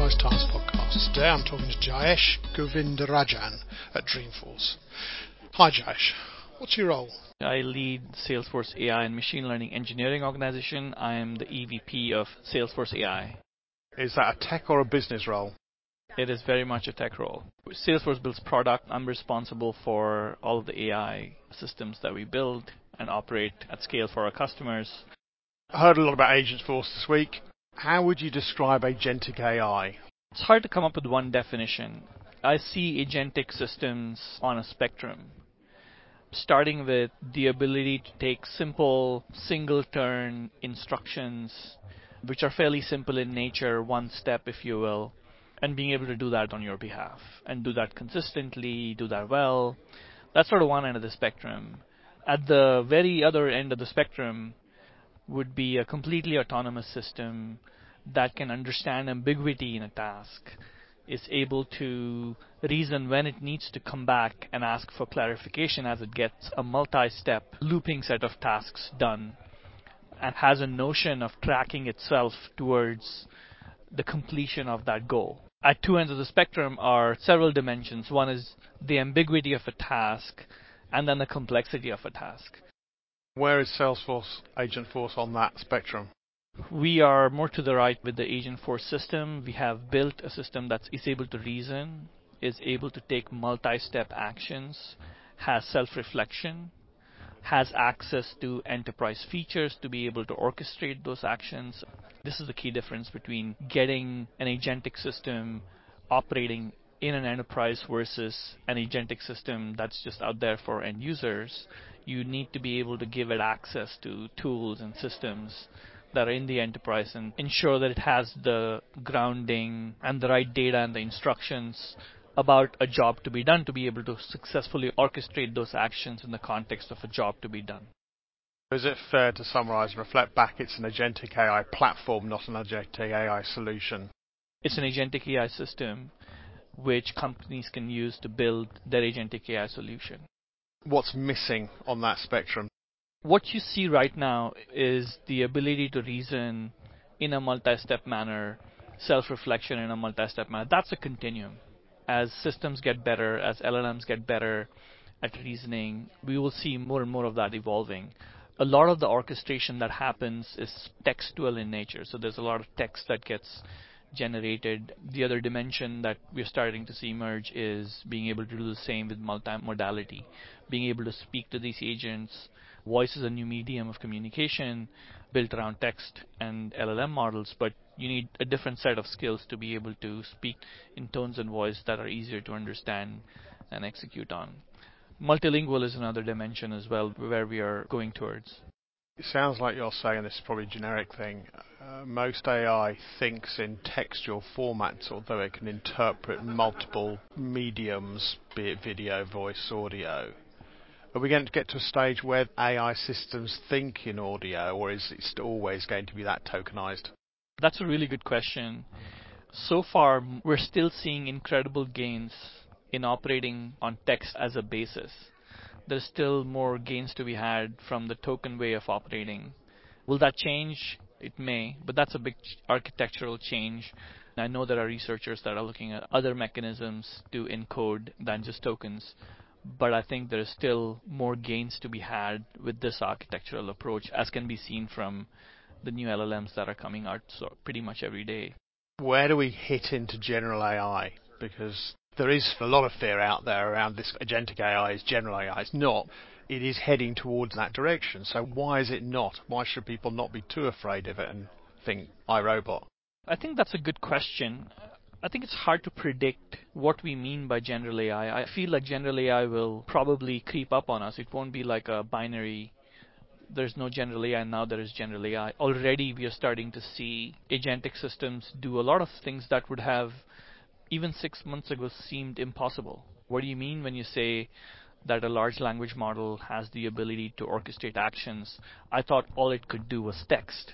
Enterprise Task Podcast. Today I'm talking to Jayesh Govindarajan at Dreamforce. Hi Jayesh, what's your role? I lead Salesforce AI and Machine Learning Engineering Organization. I am the EVP of Salesforce AI. Is that a tech or a business role? It is very much a tech role. Salesforce builds product. I'm responsible for all of the AI systems that we build and operate at scale for our customers. I heard a lot about Agentforce this week. How would you describe agentic AI? It's hard to come up with one definition. I see agentic systems on a spectrum, starting with the ability to take simple single-turn instructions, which are fairly simple in nature, one step, if you will, and being able to do that on your behalf, and do that consistently, do that well. That's sort of one end of the spectrum. At the very other end of the spectrum would be a completely autonomous system that can understand ambiguity in a task, is able to reason when it needs to come back and ask for clarification as it gets a multi-step looping set of tasks done, and has a notion of tracking itself towards the completion of that goal. At two ends of the spectrum are several dimensions. One is the ambiguity of a task, and then the complexity of a task. Where is Salesforce Agentforce on that spectrum? We are more to the right with the Agentforce system. We have built a system that is able to reason, is able to take multi-step actions, has self-reflection, has access to enterprise features to be able to orchestrate those actions. This is the key difference between getting an agentic system operating in an enterprise versus an agentic system that's just out there for end users. You need to be able to give it access to tools and systems that are in the enterprise and ensure that it has the grounding and the right data and the instructions about a job to be done to be able to successfully orchestrate those actions in the context of a job to be done. Is it fair to summarize and reflect back it's an agentic AI platform, not an agentic AI solution? It's an agentic AI system which companies can use to build their agentic AI solution. What's missing on that spectrum? What you see right now is the ability to reason in a multi-step manner, self-reflection in a multi-step manner. That's a continuum. As systems get better, as LLMs get better at reasoning, we will see more and more of that evolving. A lot of the orchestration that happens is textual in nature, so there's a lot of text that gets generated. The other dimension that we're starting to see emerge is being able to do the same with multimodality, being able to speak to these agents. Voice is a new medium of communication built around text and LLM models, but you need a different set of skills to be able to speak in tones and voice that are easier to understand and execute on. Multilingual is another dimension as well where we are going towards. It sounds like you're saying, this is probably a generic thing, most AI thinks in textual formats, although it can interpret multiple mediums, be it video, voice, audio. Are we going to get to a stage where AI systems think in audio, or is it always going to be that tokenized? That's a really good question. So far, we're still seeing incredible gains in operating on text as a basis. There's still more gains to be had from the token way of operating. Will that change? It may, but that's a big architectural change. I know there are researchers that are looking at other mechanisms to encode than just tokens, but I think there is still more gains to be had with this architectural approach, as can be seen from the new LLMs that are coming out pretty much every day. Where do we hit into general AI? Because there is a lot of fear out there around this agentic AI is general AI. It's not. It is heading towards that direction. So why is it not? Why should people not be too afraid of it and think iRobot? I think that's a good question. I think it's hard to predict what we mean by general AI. I feel like general AI will probably creep up on us. It won't be like a binary, there's no general AI, now there is general AI. Already we are starting to see agentic systems do a lot of things that would have, even 6 months ago, seemed impossible. What do you mean when you say that a large language model has the ability to orchestrate actions? I thought all it could do was text,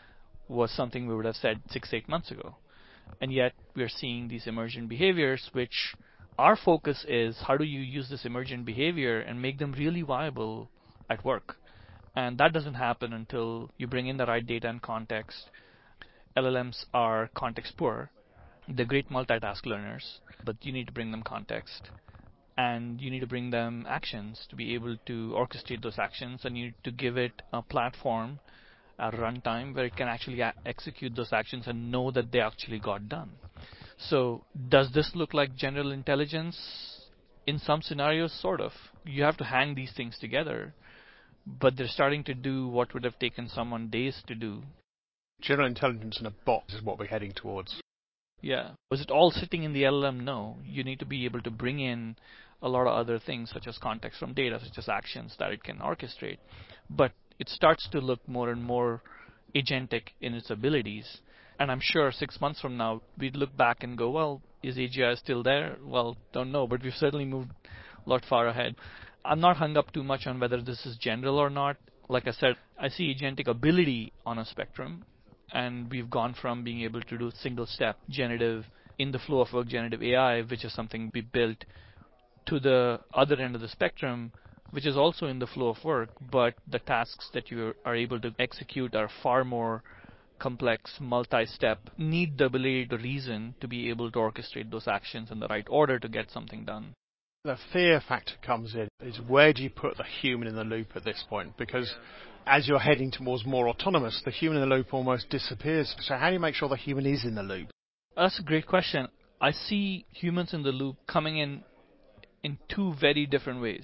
was something we would have said 6-8 months ago. And yet we're seeing these emergent behaviors, which our focus is how do you use this emergent behavior and make them really viable at work. And that doesn't happen until you bring in the right data and context. LLMs are context poor. They're great multitask learners, but you need to bring them context. And you need to bring them actions to be able to orchestrate those actions, and you need to give it a platform at runtime where it can actually execute those actions and know that they actually got done. So does this look like general intelligence? In some scenarios, sort of. You have to hang these things together, but they're starting to do what would have taken someone days to do. General intelligence in a box is what we're heading towards. Yeah. Was it all sitting in the LLM? No. You need to be able to bring in a lot of other things, such as context from data, such as actions that it can orchestrate. But it starts to look more and more agentic in its abilities. And I'm sure 6 months from now, we'd look back and go, well, is AGI still there? Well, don't know, but we've certainly moved a lot far ahead. I'm not hung up too much on whether this is general or not. Like I said, I see agentic ability on a spectrum, and we've gone from being able to do single-step generative, in the flow of work generative AI, which is something we built, to the other end of the spectrum, which is also in the flow of work, but the tasks that you are able to execute are far more complex, multi-step, need the ability to reason to be able to orchestrate those actions in the right order to get something done. The fear factor comes in, is where do you put the human in the loop at this point? Because as you're heading towards more autonomous, the human in the loop almost disappears. So how do you make sure the human is in the loop? That's a great question. I see humans in the loop coming in two very different ways.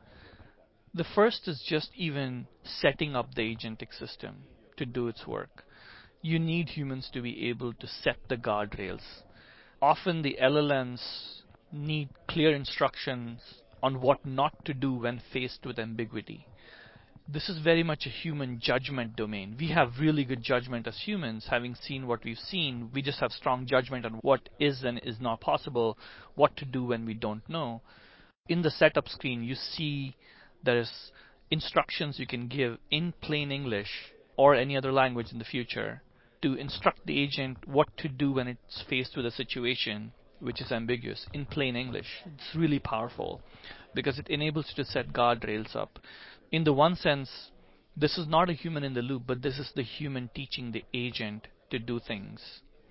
The first is just even setting up the agentic system to do its work. You need humans to be able to set the guardrails. Often the LLMs need clear instructions on what not to do when faced with ambiguity. This is very much a human judgment domain. We have really good judgment as humans, having seen what we've seen. We just have strong judgment on what is and is not possible, what to do when we don't know. In the setup screen, you see there's instructions you can give in plain English or any other language in the future to instruct the agent what to do when it's faced with a situation which is ambiguous in plain English. It's really powerful because it enables you to set guardrails up. In the one sense, this is not a human in the loop, but this is the human teaching the agent to do things.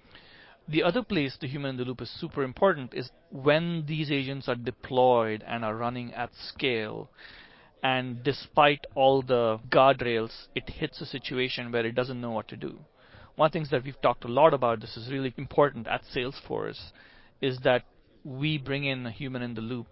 The other place the human in the loop is super important is when these agents are deployed and are running at scale, and despite all the guardrails, it hits a situation where it doesn't know what to do. One of the things that we've talked a lot about, this is really important at Salesforce, is that we bring in a human in the loop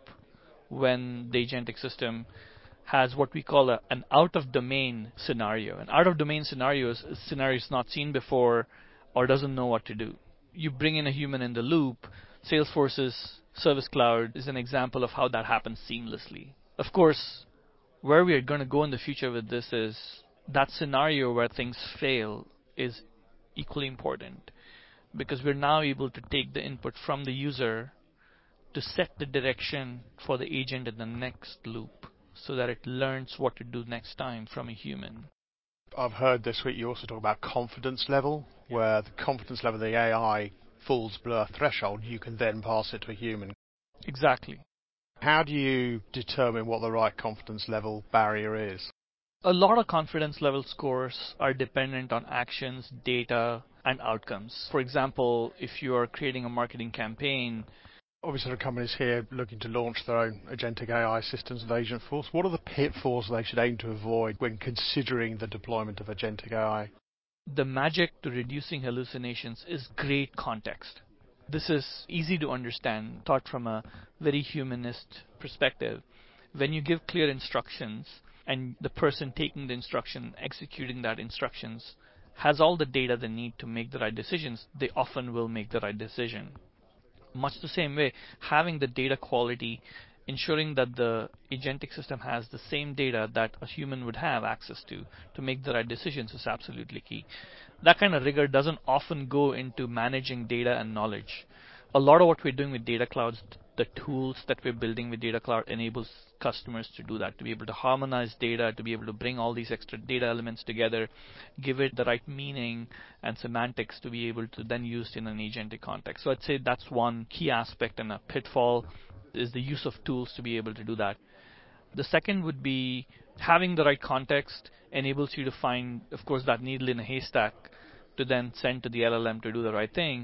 when the agentic system has what we call an out-of-domain scenario. An out-of-domain scenario is a scenario it's not seen before or doesn't know what to do. You bring in a human in the loop. Salesforce's Service Cloud is an example of how that happens seamlessly. Of course, where we are going to go in the future with this is that scenario where things fail is equally important, because we're now able to take the input from the user to set the direction for the agent in the next loop so that it learns what to do next time from a human. I've heard this week you also talk about confidence level, where the confidence level of the AI falls below a threshold, you can then pass it to a human. Exactly. How do you determine what the right confidence level barrier is? A lot of confidence level scores are dependent on actions, data, and outcomes. For example, if you are creating a marketing campaign, obviously, there are companies here looking to launch their own agentic AI systems with Agentforce. What are the pitfalls they should aim to avoid when considering the deployment of agentic AI? The magic to reducing hallucinations is great context. This is easy to understand, taught from a very humanist perspective. When you give clear instructions and the person taking the instruction, executing that instructions, has all the data they need to make the right decisions, they often will make the right decision. Much the same way, having the data quality, ensuring that the agentic system has the same data that a human would have access to make the right decisions is absolutely key. That kind of rigor doesn't often go into managing data and knowledge. A lot of what we're doing with Data Clouds, the tools that we're building with Data Cloud enables customers to do that, to be able to harmonize data, to be able to bring all these extra data elements together, give it the right meaning and semantics to be able to then use in an agentic context. So I'd say that's one key aspect, and a pitfall is the use of tools to be able to do that. The second would be having the right context enables you to find, of course, that needle in a haystack to then send to the LLM to do the right thing.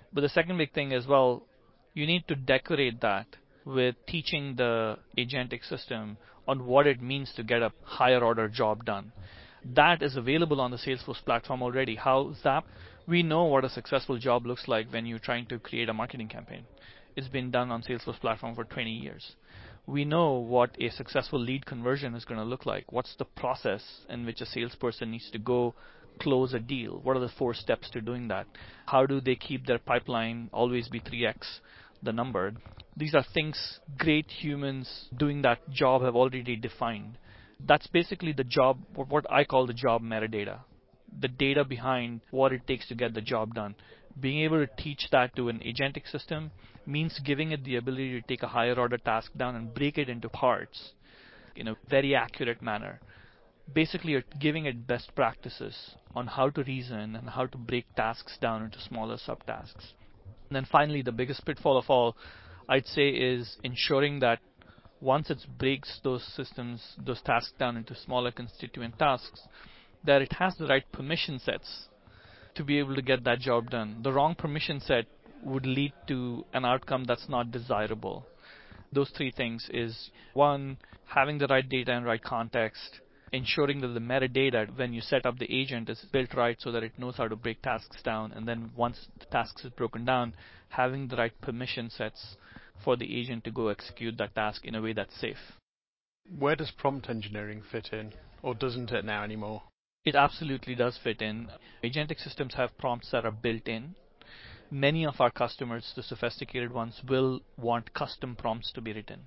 But the second big thing as well, you need to decorate that with teaching the agentic system on what it means to get a higher order job done. That is available on the Salesforce platform already. How is that? We know what a successful job looks like when you're trying to create a marketing campaign. It's been done on Salesforce platform for 20 years. We know what a successful lead conversion is going to look like. What's the process in which a salesperson needs to go close a deal? What are the 4 steps to doing that? How do they keep their pipeline always be 3x the number? These are things great humans doing that job have already defined. That's basically the job, what I call the job metadata, the data behind what it takes to get the job done. Being able to teach that to an agentic system means giving it the ability to take a higher order task down and break it into parts in a very accurate manner. Basically, you're giving it best practices on how to reason and how to break tasks down into smaller subtasks. And then finally, the biggest pitfall of all, I'd say, is ensuring that once it breaks those systems, those tasks down into smaller constituent tasks, that it has the right permission sets to be able to get that job done. The wrong permission set would lead to an outcome that's not desirable. Those 3 things is, 1, having the right data and right context, ensuring that the metadata when you set up the agent is built right so that it knows how to break tasks down, and then once the tasks is broken down, having the right permission sets for the agent to go execute that task in a way that's safe. Where does prompt engineering fit in, or doesn't it now anymore? It absolutely does fit in. Agentic systems have prompts that are built in. Many of our customers, the sophisticated ones, will want custom prompts to be written.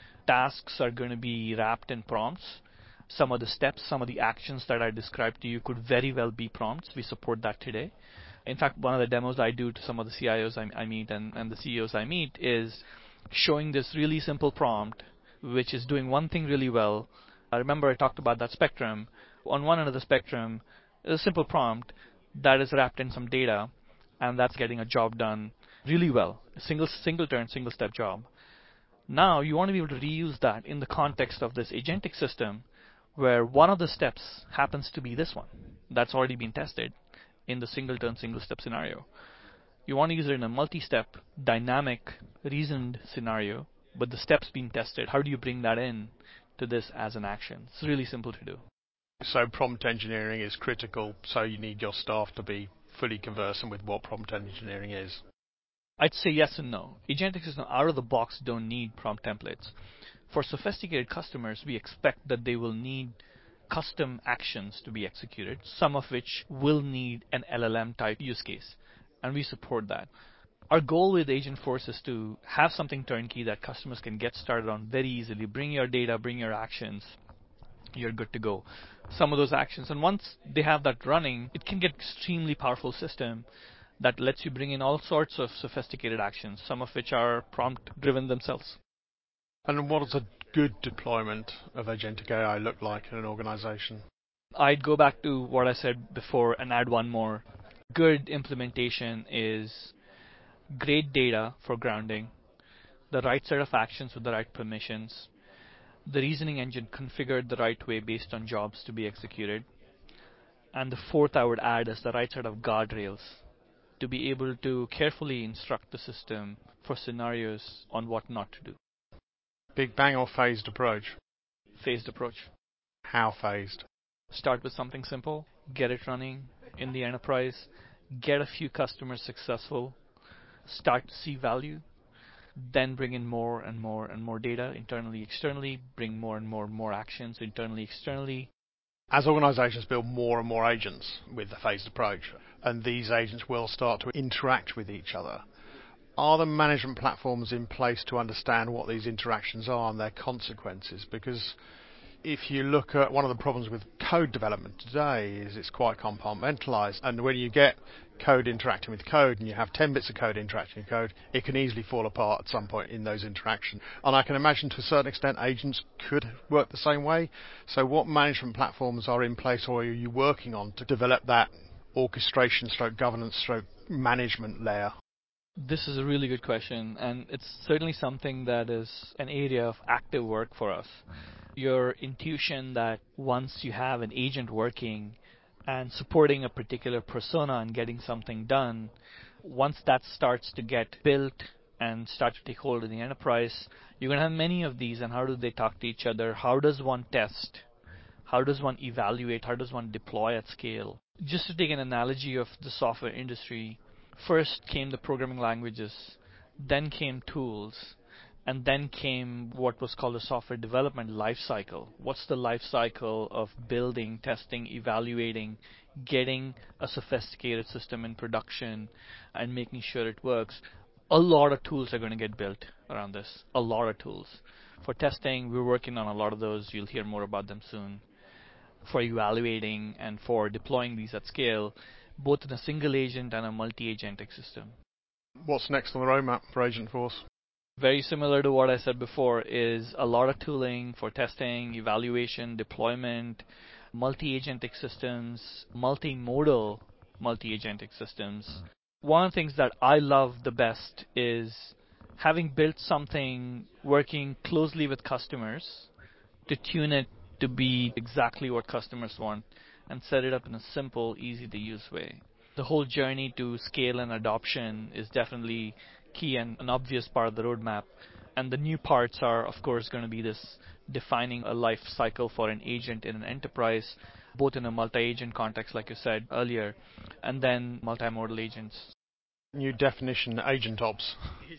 Tasks are going to be wrapped in prompts. Some of the steps, some of the actions that I described to you could very well be prompts. We support that today. In fact, one of the demos I do to some of the CIOs I meet and the CEOs I meet is showing this really simple prompt, which is doing one thing really well. I remember I talked about that spectrum. On one end of the spectrum is a simple prompt that is wrapped in some data, and that's getting a job done really well. A single turn, single step job. Now you want to be able to reuse that in the context of this agentic system, where one of the steps happens to be this one that's already been tested in the single turn, single step scenario. You want to use it in a multi-step, dynamic, reasoned scenario, but the steps being tested. How do you bring that in to this as an action? It's really simple to do. So prompt engineering is critical, so you need your staff to be fully conversant with what prompt engineering is. I'd say yes and no. Agentic systems out of the box don't need prompt templates. For sophisticated customers, we expect that they will need custom actions to be executed, some of which will need an LLM type use case, and we support that. Our goal with Agentforce is to have something turnkey that customers can get started on very easily. Bring your data, bring your actions, you're good to go. Some of those actions, and once they have that running, it can get an extremely powerful system that lets you bring in all sorts of sophisticated actions, some of which are prompt-driven themselves. And what does a good deployment of agentic AI look like in an organization? I'd go back to what I said before and add one more. Good implementation is great data for grounding, the right set of actions with the right permissions, the reasoning engine configured the right way based on jobs to be executed, and the 4th I would add is the right set of guardrails to be able to carefully instruct the system for scenarios on what not to do. Big bang or phased approach? Phased approach. How phased? Start with something simple, get it running in the enterprise, get a few customers successful, start to see value, then bring in more and more and more data internally, externally, bring more and more actions internally, externally. As organizations build more and more agents with the phased approach, and these agents will start to interact with each other, are the management platforms in place to understand what these interactions are and their consequences? Because if you look at one of the problems with code development today is it's quite compartmentalized, and when you get code interacting with code and you have 10 bits of code interacting with code, it can easily fall apart at some point in those interactions. And I can imagine to a certain extent agents could work the same way. So what management platforms are in place, or are you working on to develop that orchestration stroke governance stroke management layer? This is a really good question, and it's certainly something that is an area of active work for us. Your intuition that once you have an agent working and supporting a particular persona and getting something done, Once that starts to get built and start to take hold in the enterprise, you're going to have many of these, and how do they talk to each other? How does one test? How does one evaluate? How does one deploy at scale? Just to take an analogy of the software industry, first came the programming languages, then came tools, and then came what was called the software development life cycle. What's the life cycle of building, testing, evaluating, getting a sophisticated system in production, and making sure it works? A lot of tools are going to get built around this. A lot of tools. For testing, we're working on a lot of those. You'll hear more about them soon. For evaluating and for deploying these at scale, both in a single agent and a multi-agentic system. What's next on the roadmap for Agentforce? Very similar to what I said before, is a lot of tooling for testing, evaluation, deployment, multi-agentic systems, multimodal multi-agentic systems. One of the things that I love the best is having built something working closely with customers to tune it to be exactly what customers want and set it up in a simple, easy to use way. The whole journey to scale and adoption is definitely key and an obvious part of the roadmap. And the new parts are, of course, going to be this defining a life cycle for an agent in an enterprise, both in a multi-agent context, like you said earlier, and then multimodal agents. New definition, agent ops.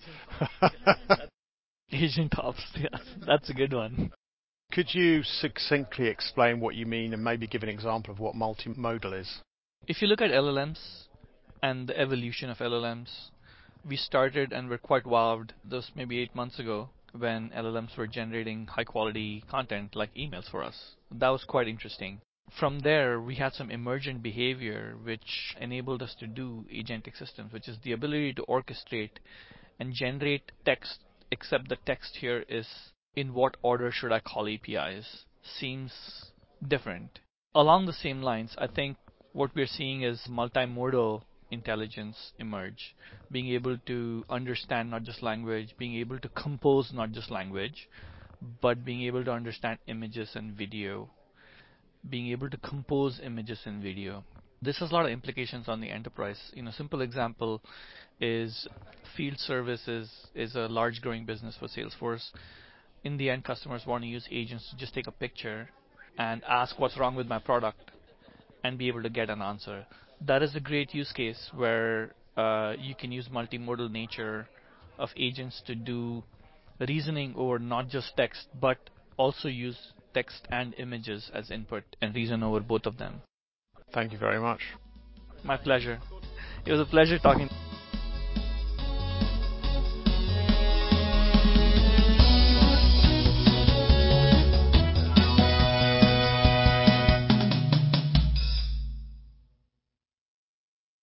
Agent ops, yes, that's a good one. Could you succinctly explain what you mean and maybe give an example of what multimodal is? If you look at LLMs and the evolution of LLMs, we started and were quite wowed, those maybe 8 months ago, when LLMs were generating high quality content like emails for us. That was quite interesting. From there, we had some emergent behavior which enabled us to do agentic systems, which is the ability to orchestrate and generate text, except the text here is in what order should I call APIs? Seems different. Along the same lines, I think what we're seeing is multimodal intelligence emerge, being able to understand not just language, being able to compose not just language, but being able to understand images and video, being able to compose images and video. This has a lot of implications on the enterprise. A simple example is field services is a large growing business for Salesforce. In the end, customers want to use agents to just take a picture and ask what's wrong with my product and be able to get an answer. That is a great use case where you can use multimodal nature of agents to do reasoning over not just text, but also use text and images as input and reason over both of them. Thank you very much. My pleasure. It was a pleasure talking.